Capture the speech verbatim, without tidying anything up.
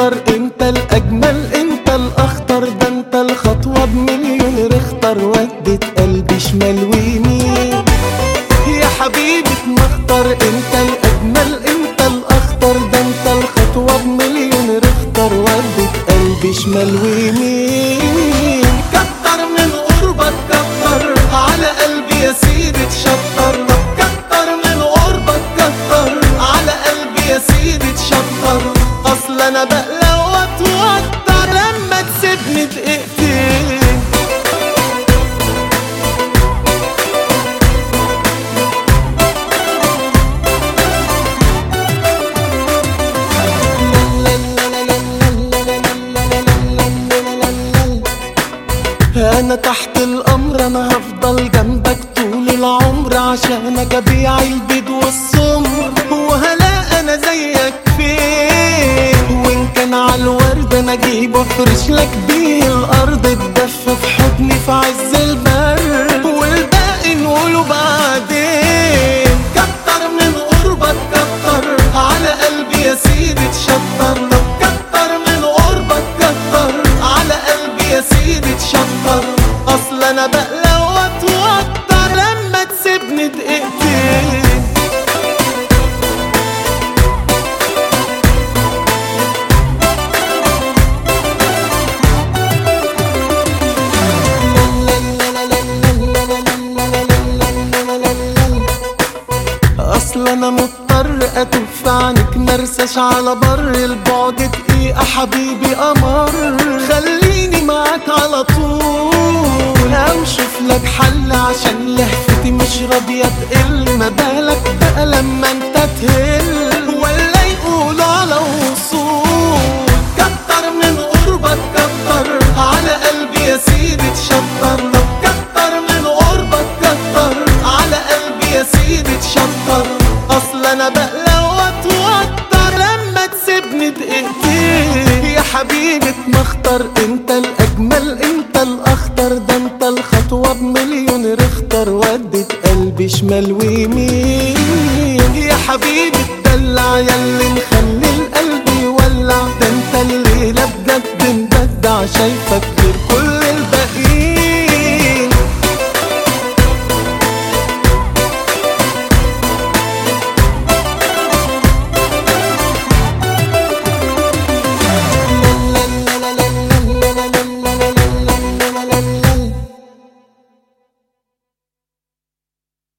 مختار، انت الاجمل انت الاخطر، ده انت الخطوة بمليون رختر، ودت قلبي شمال ويمين يا حبيبي مختار، انت الاجمل انت الاخطر، ده انت الخطوة بمليون رختر، ودت قلبي شمال ويمين. كتر من قربك كتر على قلبي يا سيدي تشطر، كتر من قربك كتر على قلبي يا سيدي تشطر، اصل انا بقلق واتوتر لما تسيبني دقيقتين. انا تحت الامر، انا هفضل جنبك طول العمر، عشانك ابيع البيض والسمر، وهلا انا زيك فين، وان كان عالورد انا اجيب وافرش لك بيه الارض، تدفى في حضني في عز البرد، والباقي نقوله بعدين. كتر من قربك كتر على قلبي يا سيدي تشطر، كتر من قربك كتر على قلبي يا سيدي تشطر، اصل انا بقلق واتوتر لما تسيبني دقيقتين. اصل انا مضطر اتوف عنك مرساش على بر البعد دقيقة حبيبي قمر، خليني معاك على طول، او شوف لك حل عشان لهفتي مش راضية تقل، ما بالك بقى لما انت تهل ولا يقولوا على وصول. كتر من قربك كتر على قلبي يا سيدي تشطر، كتر من قربك كتر على قلبي يا سيدي تشطر، اصل انا بقلق واتوتر لما تسيبني دقيقتين. يا حبيبي مختار، انت الاجمل انت الاخطر، ده انت الخطوة بمليون رختر، ودت قلبي شمال ويمين يا حبيبي اتدلع ياللي مخلي القلب يولع، ده